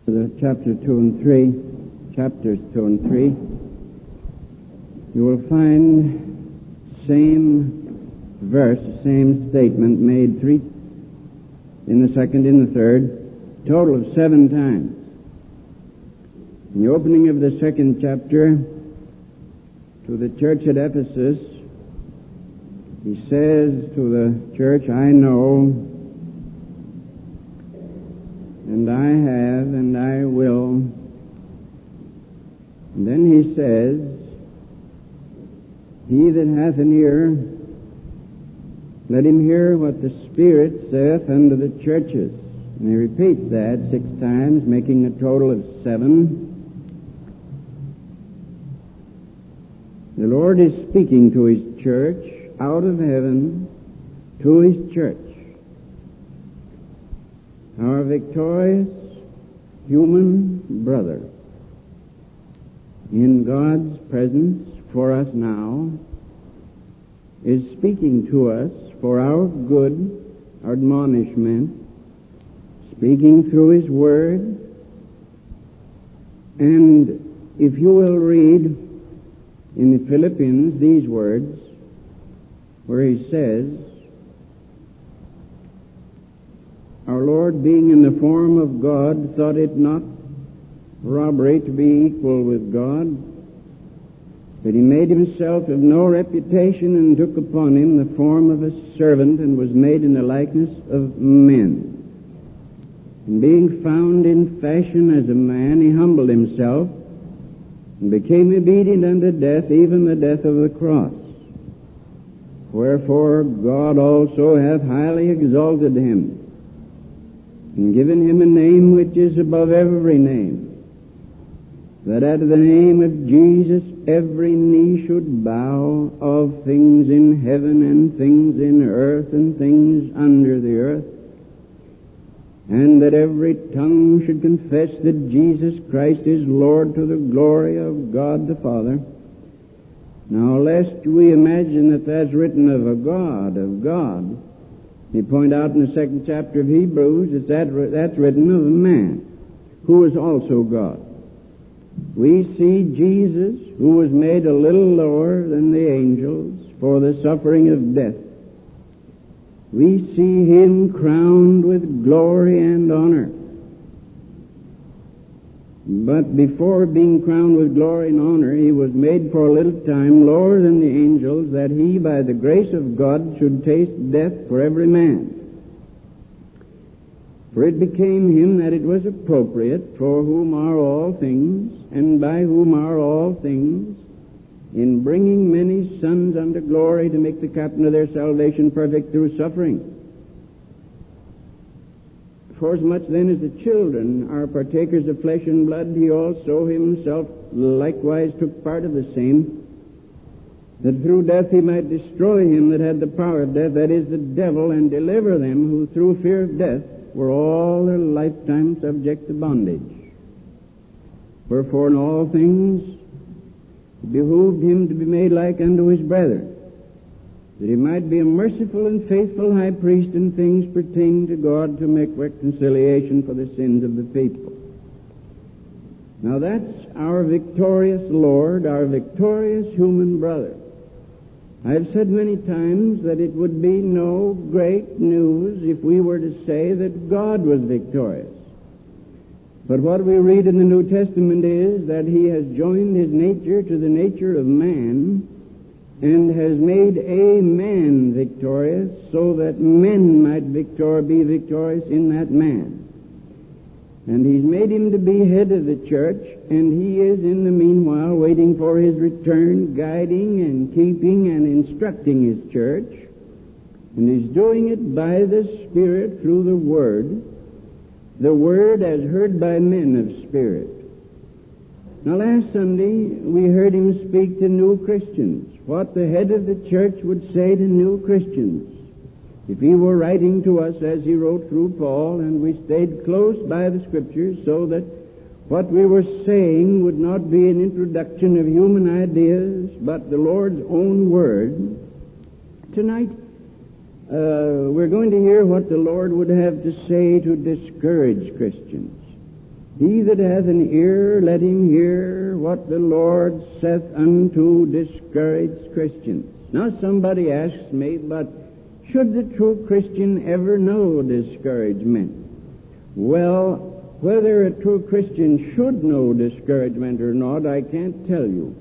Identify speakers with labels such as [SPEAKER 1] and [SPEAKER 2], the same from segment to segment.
[SPEAKER 1] Chapters 2 and 3, you will find same verse, same statement made three in the second, in the third, total of 7 times. In the opening of the second chapter, to the church at Ephesus, he says to the church, I know, and I have, and I will. And then he says, he that hath an ear, let him hear what the Spirit saith unto the churches. And he repeats that 6 times, making a total of 7. The Lord is speaking to His church out of heaven to His church. Our victorious human brother in God's presence for us now is speaking to us for our good, our admonishment, speaking through His Word. And if you will read in the Philippians these words, where he says, our Lord, being in the form of God, thought it not robbery to be equal with God, but he made himself of no reputation, and took upon him the form of a servant, and was made in the likeness of men. And being found in fashion as a man, he humbled himself, and became obedient unto death, even the death of the cross. Wherefore God also hath highly exalted him, and given him a name which is above every name, that at the name of Jesus every knee should bow, of things in heaven and things in earth and things under the earth, and that every tongue should confess that Jesus Christ is Lord, to the glory of God the Father. Now, lest we imagine that that's written of a God, they point out in the 2nd chapter of Hebrews that's written of a man who is also God. We see Jesus, who was made a little lower than the angels for the suffering of death. We see him crowned with glory and honor. But before being crowned with glory and honor, he was made for a little time lower than the angels, that he, by the grace of God, should taste death for every man. For it became him that it was appropriate, for whom are all things, and by whom are all things, in bringing many sons unto glory, to make the captain of their salvation perfect through suffering. Forasmuch then as the children are partakers of flesh and blood, he also himself likewise took part of the same, that through death he might destroy him that had the power of death, that is, the devil, and deliver them who through fear of death were all their lifetime subject to bondage. Wherefore in all things it behooved him to be made like unto his brethren, that he might be a merciful and faithful high priest in things pertaining to God, to make reconciliation for the sins of the people. Now that's our victorious Lord, our victorious human brother. I've said many times that it would be no great news if we were to say that God was victorious. But what we read in the New Testament is that he has joined his nature to the nature of man, and has made a man victorious, so that men might be victorious in that man. And he's made him to be head of the church, and he is in the meanwhile waiting for his return, guiding and keeping and instructing his church. And he's doing it by the Spirit through the Word as heard by men of spirit. Now last Sunday we heard him speak to new Christians, what the head of the church would say to new Christians if he were writing to us as he wrote through Paul, and we stayed close by the Scriptures so that what we were saying would not be an introduction of human ideas, but the Lord's own Word. Tonight we're going to hear what the Lord would have to say to discourage Christians. He that hath an ear, let him hear what the Lord saith unto discouraged Christians. Now somebody asks me, but should the true Christian ever know discouragement? Well, whether a true Christian should know discouragement or not, I can't tell you.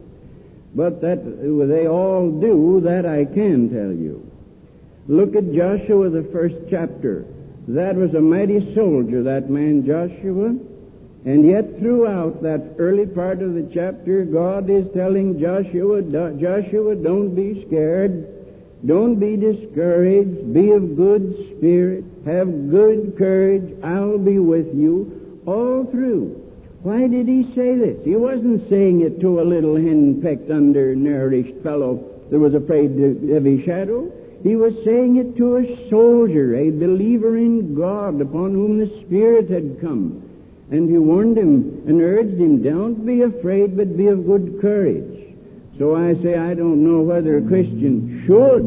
[SPEAKER 1] But that they all do, that I can tell you. Look at Joshua, the first chapter. That was a mighty soldier, that man Joshua. And yet throughout that early part of the chapter, God is telling Joshua, Joshua, don't be scared. Don't be discouraged. Be of good spirit. Have good courage. I'll be with you all through. Why did he say this? He wasn't saying it to a little hen-pecked, undernourished fellow that was afraid of his shadow. He was saying it to a soldier, a believer in God, upon whom the Spirit had come. And he warned him and urged him, don't be afraid, but be of good courage. So I say, I don't know whether a Christian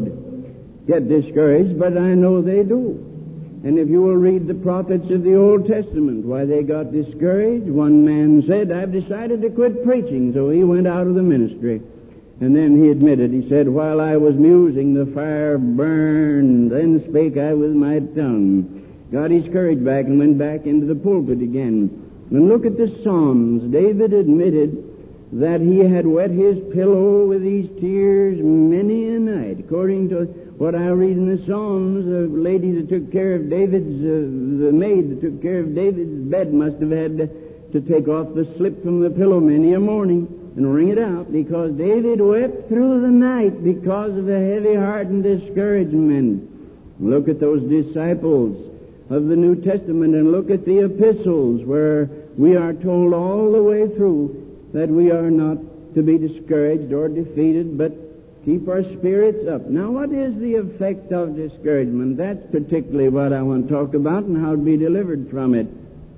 [SPEAKER 1] should get discouraged, but I know they do. And if you will read the prophets of the Old Testament, why they got discouraged. One man said, I've decided to quit preaching, so he went out of the ministry. And then he admitted, he said, while I was musing, the fire burned, then spake I with my tongue. Got his courage back and went back into the pulpit again. And look at the Psalms. David admitted that he had wet his pillow with these tears many a night. According to what I read in the Psalms, the lady that took care of David's, the maid that took care of David's bed must have had to take off the slip from the pillow many a morning and wring it out, because David wept through the night because of a heavy heart and discouragement. Look at those disciples of the New Testament and look at the epistles, where we are told all the way through that we are not to be discouraged or defeated, but keep our spirits up. Now, what is the effect of discouragement? That's particularly what I want to talk about and how to be delivered from it.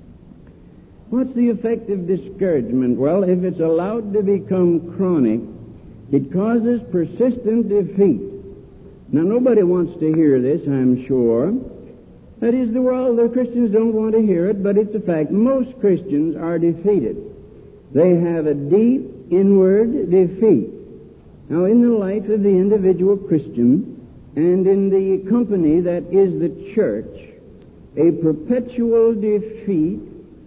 [SPEAKER 1] What's the effect of discouragement? Well, if it's allowed to become chronic, it causes persistent defeat. Now, nobody wants to hear this, I'm sure. That is, the Christians don't want to hear it, but it's a fact. Most Christians are defeated. They have a deep inward defeat. Now, in the life of the individual Christian and in the company that is the church, a perpetual defeat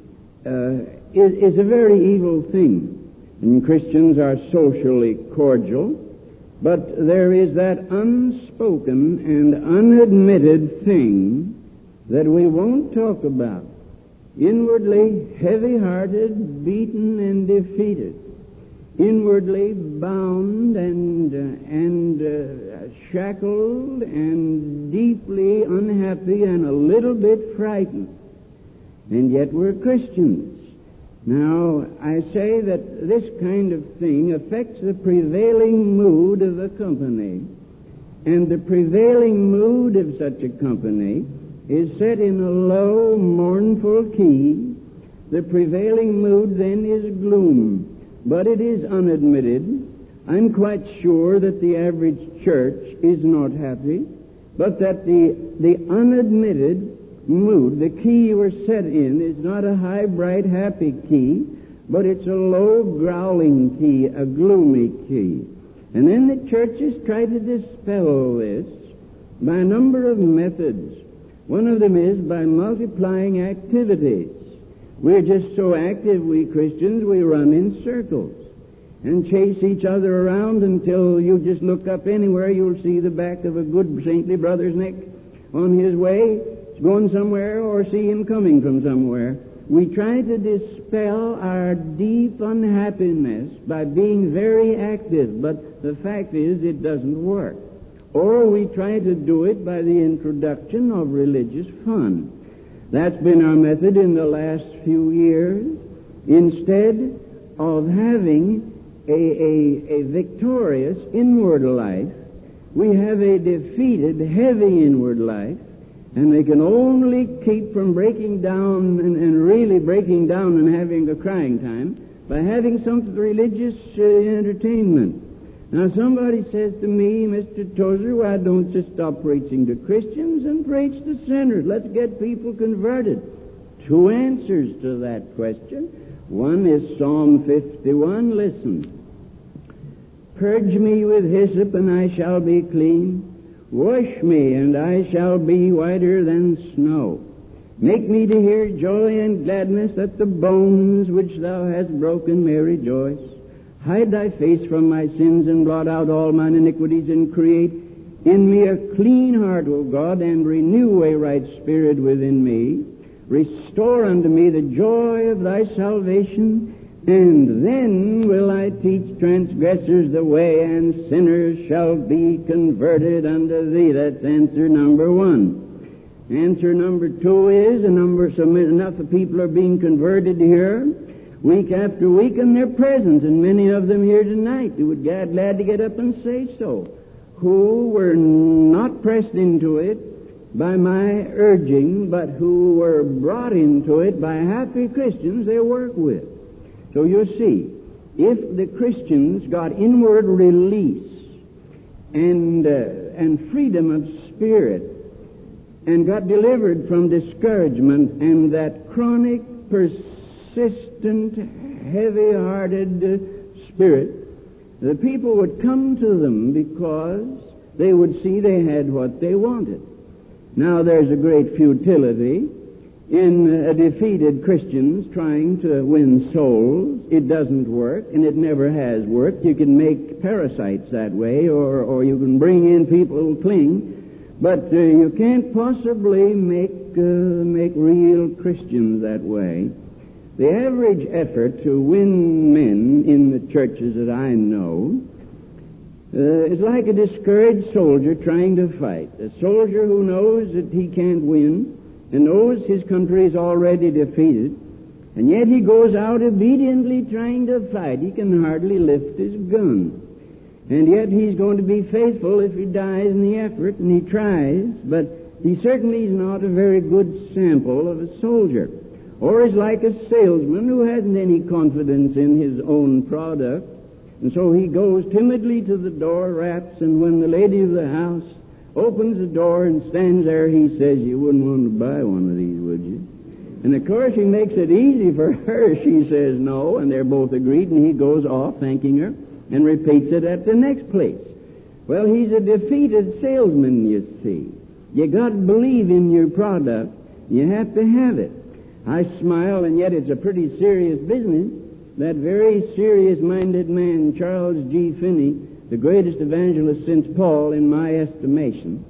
[SPEAKER 1] is a very evil thing. And Christians are socially cordial, but there is that unspoken and unadmitted thing that we won't talk about. Inwardly heavy-hearted, beaten, and defeated. Inwardly bound and shackled and deeply unhappy and a little bit frightened. And yet we're Christians. Now, I say that this kind of thing affects the prevailing mood of a company. And the prevailing mood of such a company is set in a low, mournful key. The prevailing mood then is gloom. But it is unadmitted. I'm quite sure that the average church is not happy, but that the unadmitted mood, the key you are set in, is not a high, bright, happy key, but it's a low, growling key, a gloomy key. And then the churches try to dispel this by a number of methods. One of them is by multiplying activities. We're just so active, we Christians, we run in circles and chase each other around until you just look up anywhere, you'll see the back of a good saintly brother's neck on his way, going somewhere, or see him coming from somewhere. We try to dispel our deep unhappiness by being very active, but the fact is it doesn't work. Or we try to do it by the introduction of religious fun. That's been our method in the last few years. Instead of having a victorious inward life, we have a defeated, heavy inward life, and they can only keep from breaking down and really breaking down and having a crying time by having some religious entertainment. Now, somebody says to me, Mr. Tozer, why don't you stop preaching to Christians and preach to sinners? Let's get people converted. two answers to that question. One is Psalm 51. Listen. Purge me with hyssop, and I shall be clean. Wash me, and I shall be whiter than snow. Make me to hear joy and gladness, that the bones which thou hast broken may rejoice. Hide thy face from my sins, and blot out all mine iniquities, and create in me a clean heart, O God, and renew a right spirit within me. Restore unto me the joy of thy salvation, and then will I teach transgressors the way, and sinners shall be converted unto thee. That's answer number one. Answer number two is, enough of people are being converted here, week after week, in their presence, and many of them here tonight who would be glad to get up and say so, who were not pressed into it by my urging, but who were brought into it by happy Christians they work with. So you see, if the Christians got inward release and freedom of spirit, and got delivered from discouragement and that chronic, persistent, heavy-hearted spirit, the people would come to them because they would see they had what they wanted. Now there's a great futility in defeated Christians trying to win souls. It doesn't work, and it never has worked. You can make parasites that way, or you can bring in people who cling, but you can't possibly make real Christians that way. The average effort to win men in the churches that I know is like a discouraged soldier trying to fight. A soldier who knows that he can't win and knows his country is already defeated, and yet he goes out obediently trying to fight. He can hardly lift his gun. And yet he's going to be faithful if he dies in the effort, and he tries, but he certainly is not a very good sample of a soldier. Or is like a salesman who hasn't any confidence in his own product, and so he goes timidly to the door, raps, and when the lady of the house opens the door and stands there, he says, "You wouldn't want to buy one of these, would you?" And of course he makes it easy for her. She says no, and they're both agreed, and he goes off thanking her and repeats it at the next place. Well, he's a defeated salesman, you see. You got to believe in your product. You have to have it. I smile, and yet it's a pretty serious business. That very serious-minded man, Charles G. Finney, the greatest evangelist since Paul, in my estimation,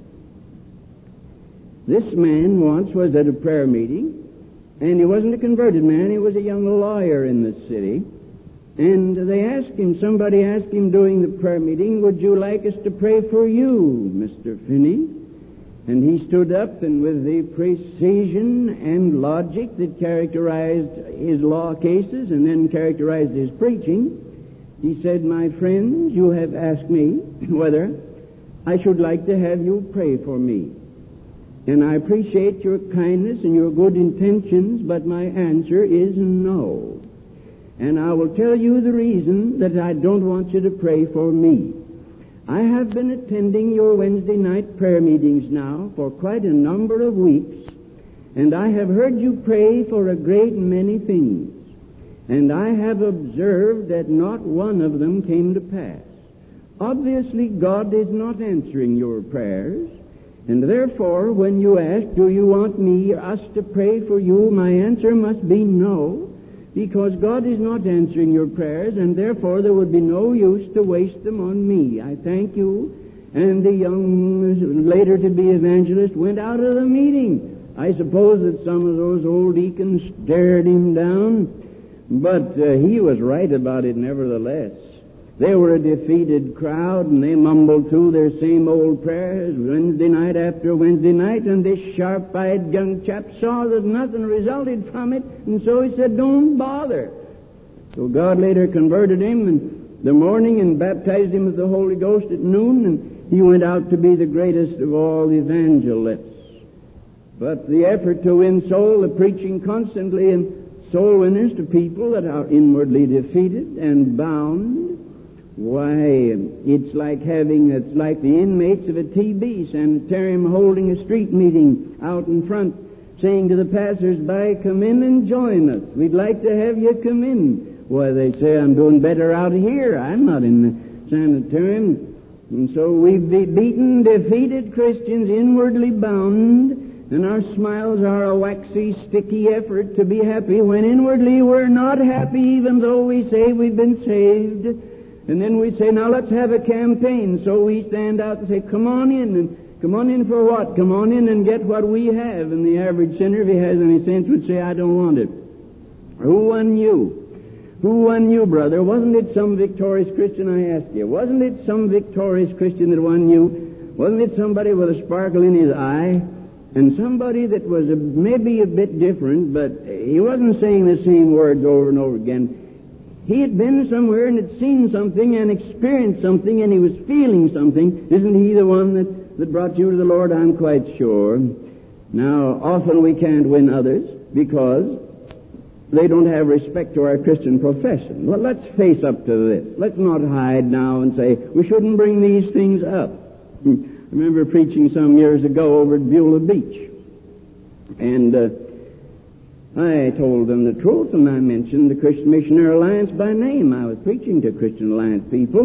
[SPEAKER 1] this man once was at a prayer meeting, and he wasn't a converted man. He was a young lawyer in the city. And somebody asked him during the prayer meeting, "Would you like us to pray for you, Mr. Finney?" And he stood up, and with the precision and logic that characterized his law cases and then characterized his preaching, he said, "My friends, you have asked me whether I should like to have you pray for me. And I appreciate your kindness and your good intentions, but my answer is no. And I will tell you the reason that I don't want you to pray for me. I have been attending your Wednesday night prayer meetings now for quite a number of weeks, and I have heard you pray for a great many things, and I have observed that not one of them came to pass. Obviously, God is not answering your prayers, and therefore, when you ask, do you want me or us to pray for you, my answer must be no, because God is not answering your prayers, and therefore there would be no use to waste them on me. I thank you." And the young, later-to-be evangelist went out of the meeting. I suppose that some of those old deacons stared him down, but he was right about it nevertheless. They were a defeated crowd, and they mumbled through their same old prayers Wednesday night after Wednesday night, and this sharp-eyed young chap saw that nothing resulted from it, and so he said, "Don't bother." So God later converted him in the morning and baptized him with the Holy Ghost at noon, and he went out to be the greatest of all evangelists. But the effort to win soul, the preaching constantly in soul winners to people that are inwardly defeated and bound, why, it's like the inmates of a TB sanitarium holding a street meeting out in front, saying to the passers-by, come in and join us. We'd like to have you come in. Why, they say, I'm doing better out here. I'm not in the sanitarium. And so we've beaten, defeated Christians, inwardly bound, and our smiles are a waxy, sticky effort to be happy when inwardly we're not happy, even though we say we've been saved. And then we say, now let's have a campaign. So we stand out and say, come on in. And come on in for what? Come on in and get what we have. And the average sinner, if he has any sense, would say, I don't want it. Who won you? Who won you, brother? Wasn't it some victorious Christian, I ask you? Wasn't it some victorious Christian that won you? Wasn't it somebody with a sparkle in his eye? And somebody that was maybe a bit different, but he wasn't saying the same words over and over again. He had been somewhere and had seen something and experienced something and he was feeling something. Isn't he the one that brought you to the Lord? I'm quite sure. Now, often we can't win others because they don't have respect to our Christian profession. Well, let's face up to this. Let's not hide now and say, we shouldn't bring these things up. I remember preaching some years ago over at Beulah Beach. And I told them the truth, and I mentioned the Christian Missionary Alliance by name. I was preaching to Christian Alliance people.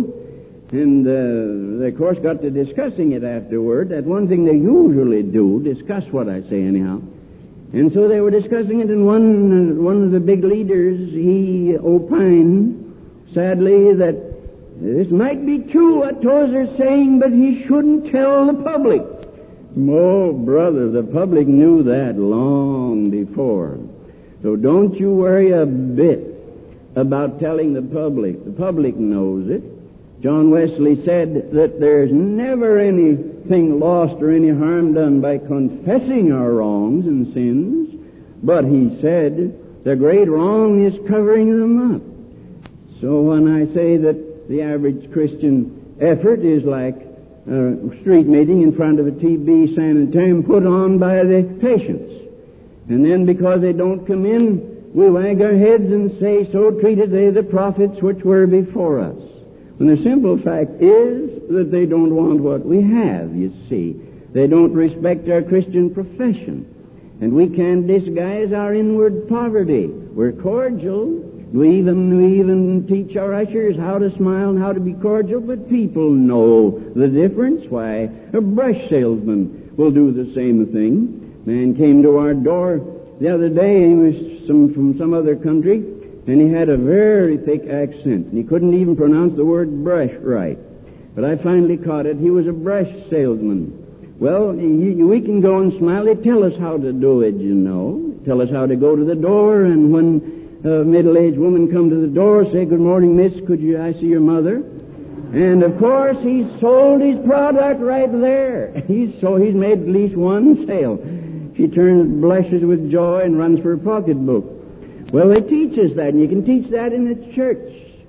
[SPEAKER 1] And they, of course, got to discussing it afterward. That's one thing they usually do, discuss what I say anyhow. And so they were discussing it, and one of the big leaders, he opined, sadly, that this might be true what Tozer's saying, but he shouldn't tell the public. Oh, brother, the public knew that long before. So don't you worry a bit about telling the public. The public knows it. John Wesley said that there's never anything lost or any harm done by confessing our wrongs and sins, but he said the great wrong is covering them up. So when I say that the average Christian effort is like a street meeting in front of a TB sanitarium put on by the patients, and then because they don't come in, we wag our heads and say, so treated they the prophets which were before us. And the simple fact is that they don't want what we have, you see. They don't respect our Christian profession. And we can't disguise our inward poverty. We're cordial. We even teach our ushers how to smile and how to be cordial, but people know the difference. Why, a brush salesman will do the same thing. Man came to our door the other day. He was from some other country. And he had a very thick accent, and he couldn't even pronounce the word brush right. But I finally caught it. He was a brush salesman. Well, we can go and smile. They tell us how to do it, you know. Tell us how to go to the door, and when a middle-aged woman come to the door, say, good morning, miss, I see your mother? And, of course, he sold his product right there. He's made at least one sale. She turns, blushes with joy, and runs for her pocketbook. Well, they teach us that, and you can teach that in the church.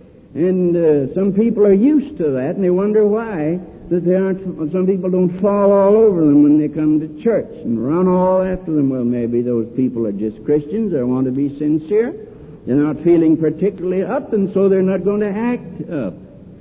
[SPEAKER 1] And some people are used to that, and they wonder why that some people don't fall all over them when they come to church and run all after them. Well, maybe those people are just Christians or want to be sincere. They're not feeling particularly up, and so they're not going to act up.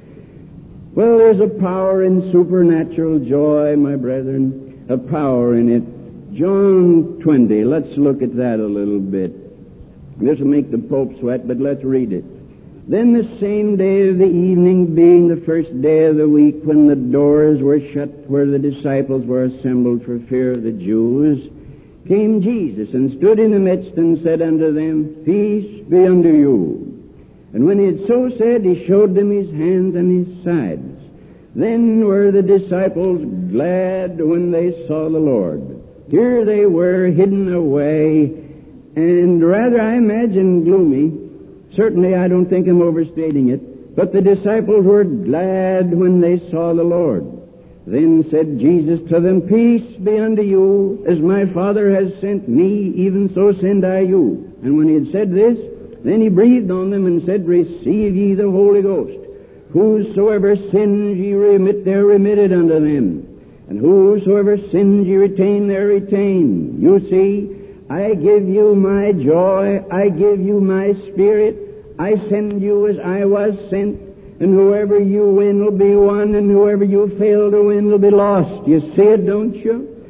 [SPEAKER 1] Well, there's a power in supernatural joy, my brethren, a power in it. John 20, let's look at that a little bit. This will make the Pope sweat, but let's read it. Then the same day of the evening, being the first day of the week, when the doors were shut where the disciples were assembled for fear of the Jews, came Jesus and stood in the midst and said unto them, Peace be unto you. And when he had so said, he showed them his hands and his sides. Then were the disciples glad when they saw the Lord. Here they were hidden away, and rather, I imagine, gloomy. Certainly, I don't think I'm overstating it. But the disciples were glad when they saw the Lord. Then said Jesus to them, Peace be unto you. As my Father has sent me, even so send I you. And when he had said this, then he breathed on them and said, Receive ye the Holy Ghost. Whosoever sins ye remit, they're remitted unto them. And whosoever sins ye retain, they're retained. You see, I give you my joy, I give you my spirit, I send you as I was sent, and whoever you win will be won, and whoever you fail to win will be lost. You see it, don't you?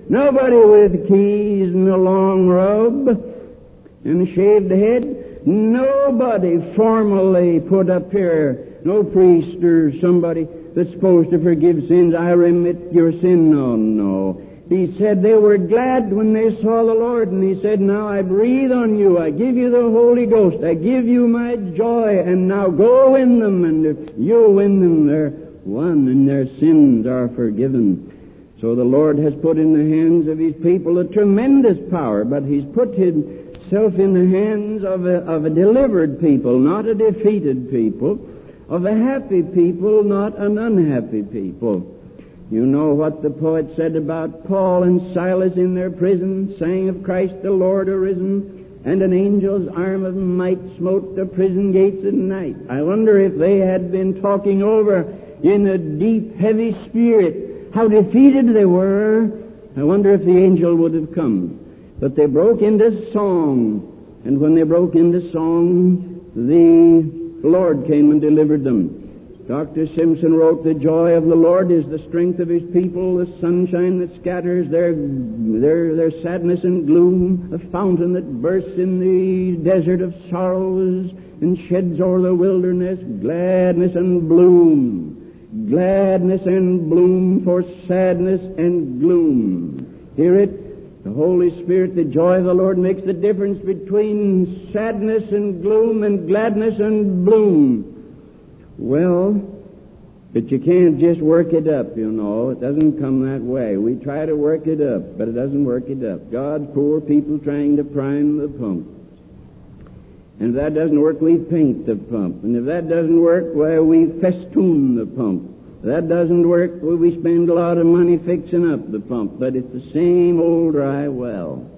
[SPEAKER 1] Nobody with keys and a long robe and a shaved head. Nobody formally put up here. No priest or somebody that's supposed to forgive sins. I remit your sin. No. He said they were glad when they saw the Lord, and he said, now I breathe on you. I give you the Holy Ghost. I give you my joy, and now go win them. And if you win them, they're won, and their sins are forgiven. So the Lord has put in the hands of His people a tremendous power, but He's put Himself in the hands of a delivered people, not a defeated people, of a happy people, not an unhappy people. You know what the poet said about Paul and Silas in their prison, sang of Christ the Lord arisen, and an angel's arm of might smote the prison gates at night. I wonder if they had been talking over in a deep, heavy spirit how defeated they were. I wonder if the angel would have come. But they broke into song, and when they broke into song, the Lord came and delivered them. Dr. Simpson wrote, the joy of the Lord is the strength of His people, the sunshine that scatters their sadness and gloom, a fountain that bursts in the desert of sorrows and sheds o'er the wilderness gladness and bloom. Gladness and bloom for sadness and gloom. Hear it? The Holy Spirit, the joy of the Lord makes the difference between sadness and gloom and gladness and bloom. Well, but you can't just work it up, you know. It doesn't come that way. We try to work it up, but it doesn't work it up. God's poor people trying to prime the pump. And if that doesn't work, we paint the pump. And if that doesn't work, why, we festoon the pump. If that doesn't work, well, we spend a lot of money fixing up the pump. But it's the same old dry well.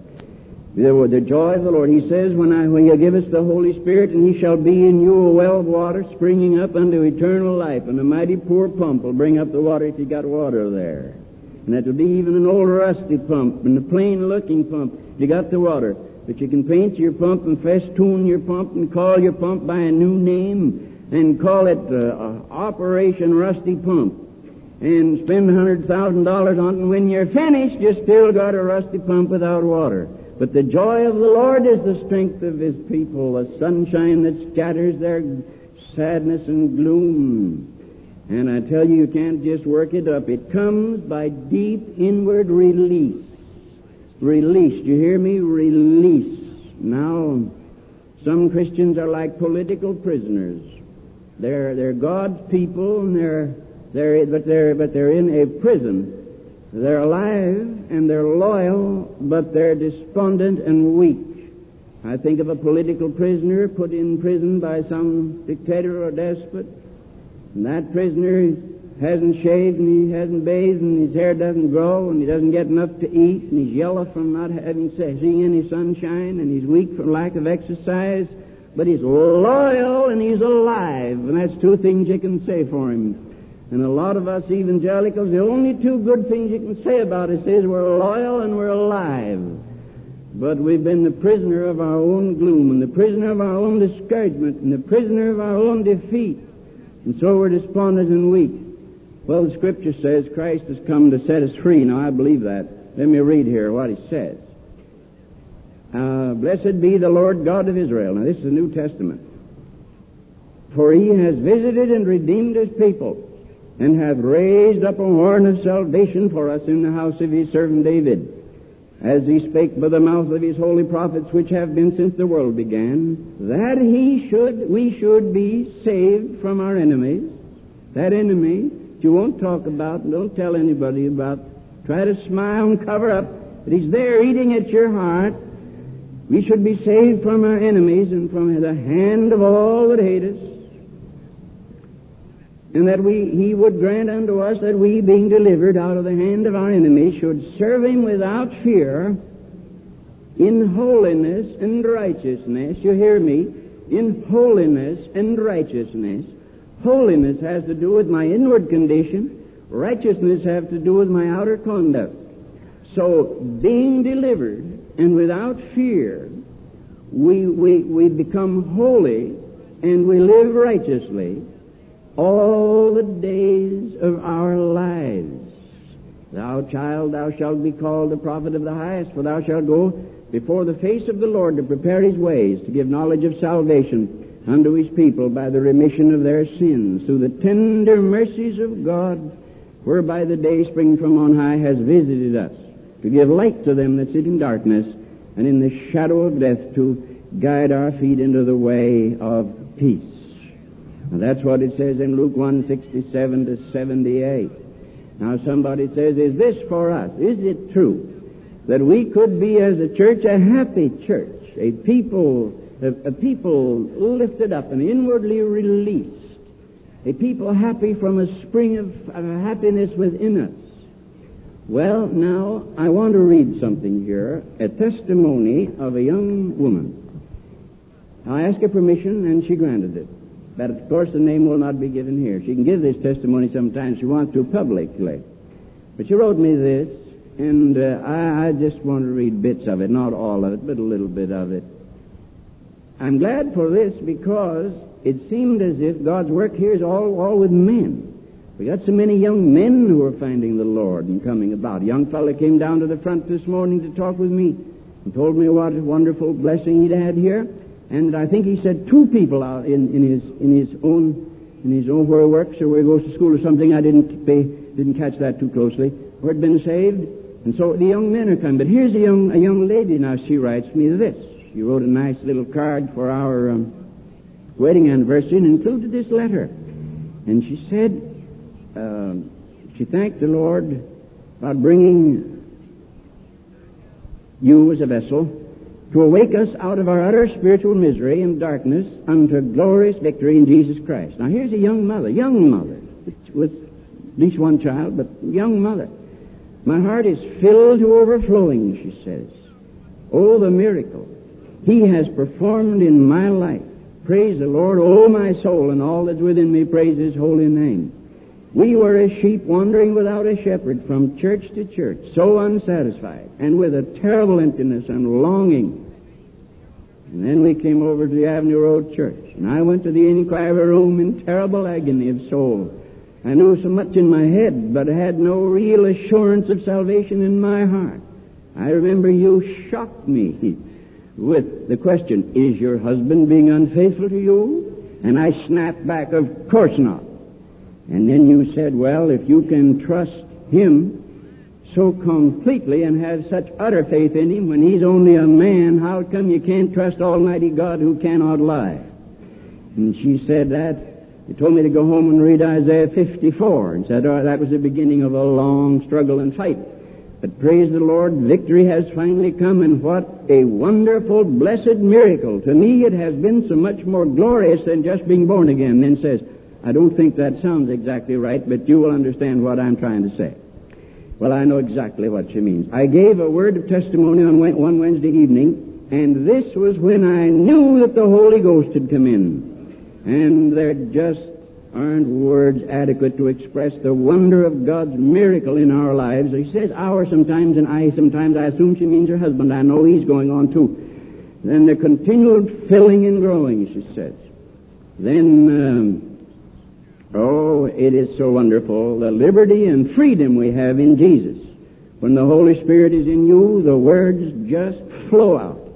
[SPEAKER 1] The joy of the Lord. He says, when He'll give us the Holy Spirit, and He shall be in you a well of water springing up unto eternal life. And a mighty poor pump will bring up the water if you got water there. And that will be even an old rusty pump and a plain-looking pump if you got the water. But you can paint your pump and festoon your pump and call your pump by a new name and call it Operation Rusty Pump. And spend $100,000 on it, and when you're finished, you still got a rusty pump without water. But the joy of the Lord is the strength of His people, a sunshine that scatters their sadness and gloom. And I tell you can't just work it up. It comes by deep inward release. Release. Do you hear me? Release. Now, some Christians are like political prisoners. They're God's people, and but they're in a prison. They're alive and they're loyal, but they're despondent and weak. I think of a political prisoner put in prison by some dictator or despot, and that prisoner hasn't shaved and he hasn't bathed and his hair doesn't grow and he doesn't get enough to eat and he's yellow from not having seen any sunshine and he's weak from lack of exercise, but he's loyal and he's alive, and that's two things you can say for him. And a lot of us evangelicals, the only two good things you can say about us is we're loyal and we're alive. But we've been the prisoner of our own gloom and the prisoner of our own discouragement and the prisoner of our own defeat. And so we're despondent and weak. Well, the Scripture says Christ has come to set us free. Now, I believe that. Let me read here what He says. Blessed be the Lord God of Israel. Now, this is the New Testament. For He has visited and redeemed His people, and hath raised up a horn of salvation for us in the house of His servant David, as He spake by the mouth of His holy prophets, which have been since the world began, that we should be saved from our enemies. That enemy that you won't talk about and don't tell anybody about. Try to smile and cover up, but he's there eating at your heart. We should be saved from our enemies and from the hand of all that hate us. And that He would grant unto us that we, being delivered out of the hand of our enemies, should serve Him without fear, in holiness and righteousness. You hear me? In holiness and righteousness. Holiness has to do with my inward condition. Righteousness has to do with my outer conduct. So, being delivered and without fear, we become holy and we live righteously all the days of our lives. Thou child, thou shalt be called the prophet of the highest, for thou shalt go before the face of the Lord to prepare his ways, to give knowledge of salvation unto his people by the remission of their sins, through the tender mercies of God, whereby the day spring from on high has visited us, to give light to them that sit in darkness, and in the shadow of death to guide our feet into the way of peace. And that's what it says in Luke 1:67 to 78. Now somebody says, is this for us? Is it true that we could be as a church a happy church, a people lifted up and inwardly released, a people happy from a spring of happiness within us? Well, now, I want to read something here, a testimony of a young woman. I asked her permission, and she granted it. But, of course, the name will not be given here. She can give this testimony sometimes she wants to publicly. But she wrote me this, and I just want to read bits of it, not all of it, but a little bit of it. I'm glad for this because it seemed as if God's work here is all with men. We got so many young men who are finding the Lord and coming about. A young fellow came down to the front this morning to talk with me and told me what a wonderful blessing he'd had here. And I think he said 2 people out in his own where he works or where he goes to school or something. I didn't catch that too closely. Who had been saved, and so the young men are coming. But here's a young lady now. She writes me this. She wrote a nice little card for our wedding anniversary and included this letter. And she said she thanked the Lord about bringing you as a vessel to awake us out of our utter spiritual misery and darkness unto glorious victory in Jesus Christ. Now here's a young mother, with at least one child, but young mother. My heart is filled to overflowing, she says. Oh, the miracle He has performed in my life. Praise the Lord, oh my soul, and all that's within me, praise His holy name. We were as sheep wandering without a shepherd from church to church, so unsatisfied, and with a terrible emptiness and longing. And then we came over to the Avenue Road Church, and I went to the inquiry room in terrible agony of soul. I knew so much in my head, but I had no real assurance of salvation in my heart. I remember you shocked me with the question, is your husband being unfaithful to you? And I snapped back, of course not. And then you said, well, if you can trust Him so completely and have such utter faith in Him when He's only a man, how come you can't trust Almighty God who cannot lie? And she said that. You told me to go home and read Isaiah 54 and said, oh, that was the beginning of a long struggle and fight. But praise the Lord, victory has finally come, and what a wonderful, blessed miracle. To me it has been so much more glorious than just being born again. Then says, I don't think that sounds exactly right, but you will understand what I'm trying to say. Well, I know exactly what she means. I gave a word of testimony on one Wednesday evening, and this was when I knew that the Holy Ghost had come in. And there just aren't words adequate to express the wonder of God's miracle in our lives. He says our sometimes, and I sometimes. I assume she means her husband. I know he's going on too. Then the continual filling and growing, she says. Then, it is so wonderful, the liberty and freedom we have in Jesus. When the Holy Spirit is in you, the words just flow out.